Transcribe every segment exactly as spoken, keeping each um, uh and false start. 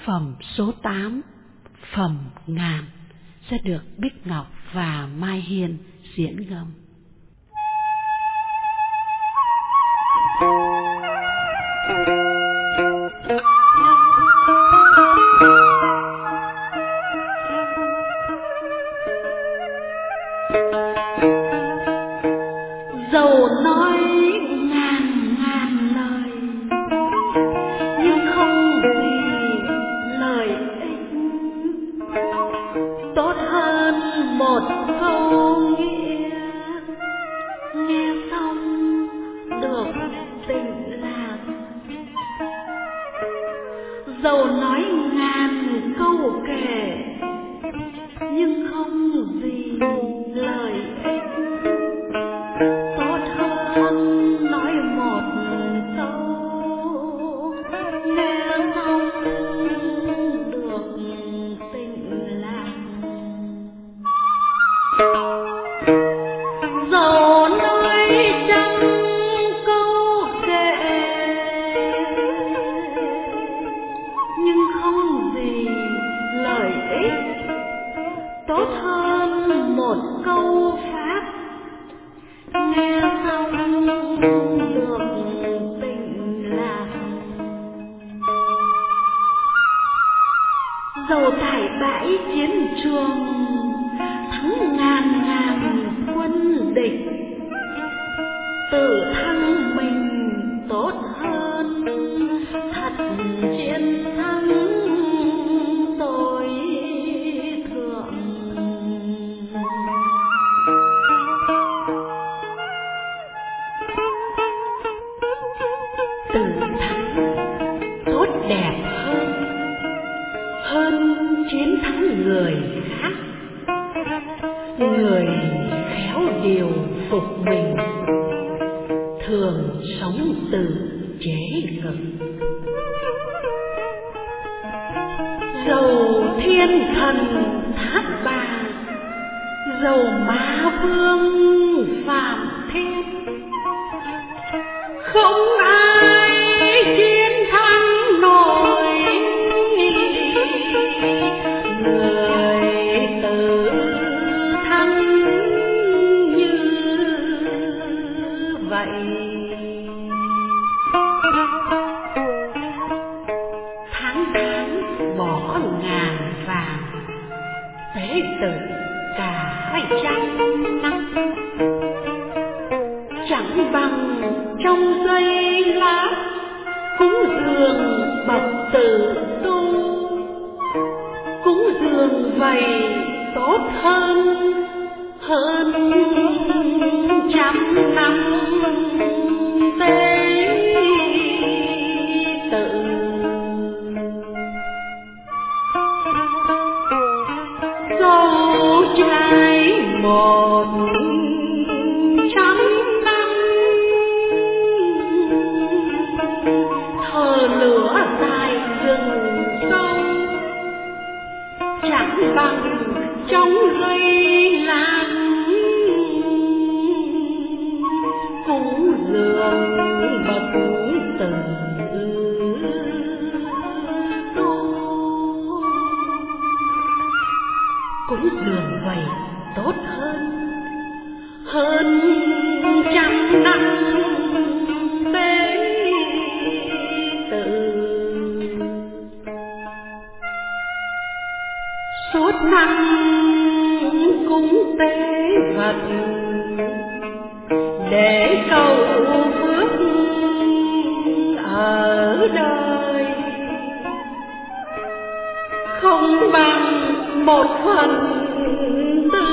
Phẩm số tám, Phẩm Ngàn sẽ được Bích Ngọc và Mai Hiên diễn ngâm. Dẫu nói ngàn ngàn lời nhưng không vì lợi ích, tốt hơn một câu nghĩa nghe xong được tịnh lạc. Dẫu nói ngàn câu kể nhưng không vì lợi ích, tốt hơn nói một câu nghe xong được tịnh lạc. Dẫu nói trăm câu kệ nhưng không vì lợi ích, tốt hơn một câu pháp nghe xong được tịnh lạc. Dẫu tại bãi chiến trường thắng ngàn ngàn quân địch, tự thăng mình tốt hơn thật chiến thắng tối thượng. Tự thắng tốt đẹp hơn hơn chiến thắng người khác. Người khéo điều phục mình thường sống tự chế ngự. Dầu thiên thần thác bà, dầu ma vương phạm thiên, không ai chiến thắng nổi người tự thắng như vậy. Tháng tháng bỏ ngàn vàng, tế tự cả trăm năm, chẳng bằng trong giây lát cúng dường bậc tử tu. Cúng dường vậy tốt hơn hơn trăm năm tế tự. Dẫu trái một trăm năm thờ lửa tại rừng sâu, chẳng bằng trong giây lát cúng dường bậc tử tu. Cúng dường vậy tốt hơn hơn trăm năm tế tự. Suốt năm cúng tế vật để cầu phước ở đời, không bằng một phần tư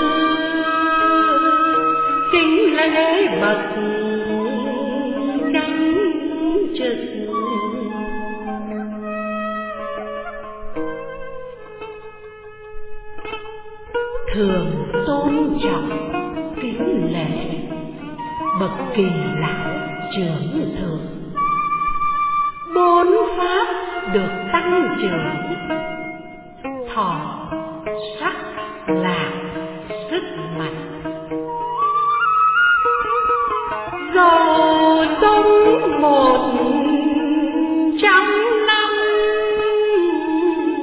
kính lễ bậc chánh trực. Thường tôn trọng kính lễ bậc kỳ lão trưởng thượng, bốn pháp được tăng trưởng, thọ sắc là sức mạnh. Dầu sống một trăm năm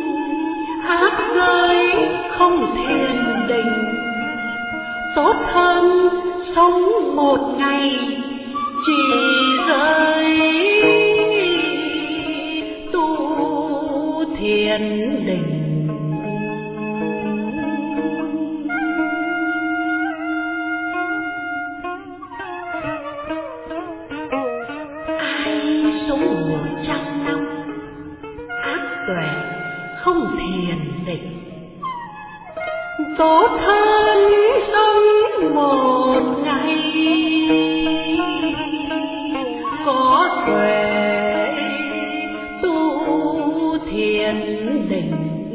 tốt hơn sống một ngày chỉ rơi tu thiền định. Ai sống một trăm năm ác tuệ không thiền định, tốt hơn sống một ngày có tuệ tu thiền định.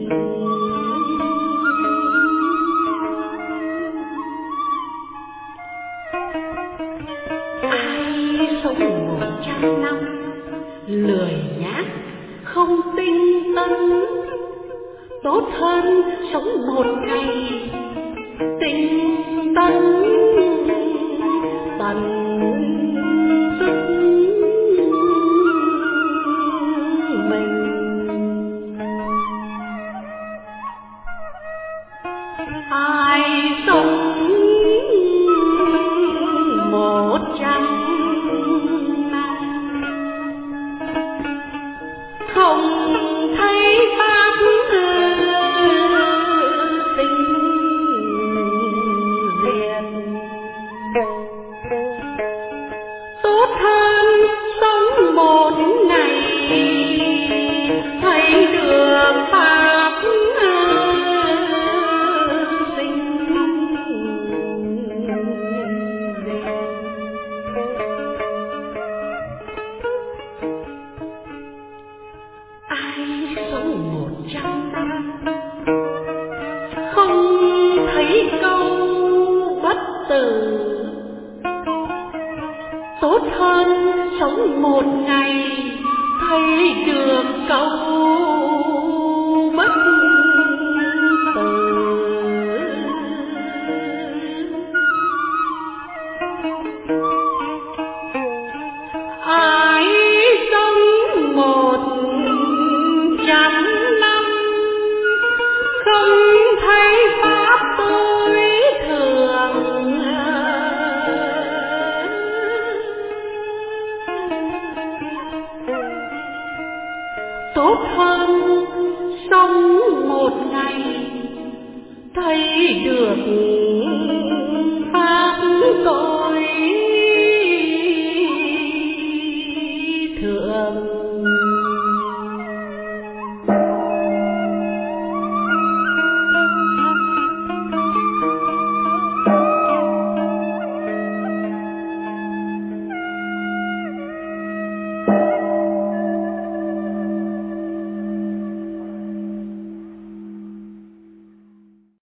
Ai sống một trăm năm lười nhác không tinh tấn, tốt hơn sống một ngày tinh tấn tận sức mình. Ai sống một trăm năm không thấy pháp tình diện, tốt hơn sống một ngày thấy được pháp sinh diện. Ai sống một trăm năm không thấy câu bất tử, tốt hơn sống một ngày thấy được câu bất tử. Ai sống một trăm năm không thấy pháp tối thường, tốt hơn sống một ngày thấy được pháp tối